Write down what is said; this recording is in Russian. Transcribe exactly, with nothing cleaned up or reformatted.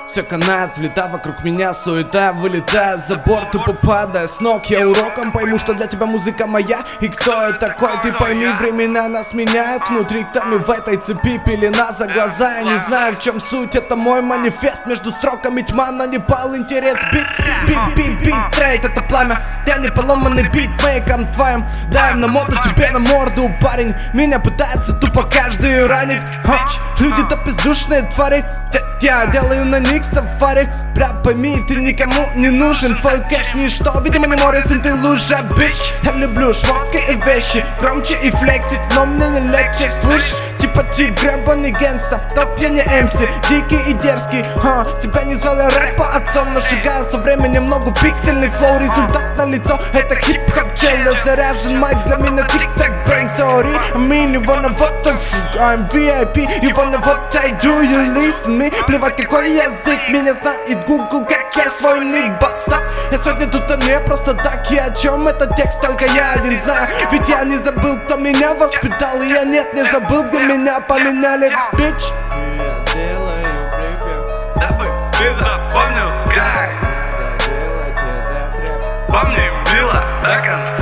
Все канает, влета вокруг меня, суета, вылетая за борт и попадая с ног. Я уроком пойму, что для тебя музыка моя. И кто я такой, ты пойми, времена нас меняют. Внутри кто-ми в этой цепи, пелена за глаза. Я не знаю, в чем суть, это мой манифест. Между строками тьма, но не пал интерес. Бит, бит, бит, бит, трейд, это пламя. Я не поломанный битмейком твоим. Даем на моду тебе на морду, парень. Меня пытается тупо каждый ранить. Ха, люди-то бездушные твари. Я делаю на них сафари. Бля, пойми, ты никому не нужен. Твой кэш ничто, видимо не море, сын, ты лужа, бич. Я люблю шмотки и вещи, громче и флексить, но мне не легче, слышь. Типа ты гребаный гангста, топ я не эм си, дикий и дерзкий, ха. Себя не звал я рэпа отцом, но шагая со временем много пиксельный флоу. Результат на лицо, это хип-хоп челля. Заряжен майк, для меня тик-так бэнг, sorry. I mean, you wanna what the fuck, I'm ви ай пи. You wanna what I do, you listen me. Плевать какой язык, меня знает Google, как я свой ник, but stop. Я сегодня тут, а не просто так. И о чем этот текст, только я один знаю. Ведь я не забыл, кто меня воспитал. И я нет, не забыл, где меня поменяли, бич. Я сделаю припев, дабы ты запомнил, как надо делать этот рэп. помни, было до конца.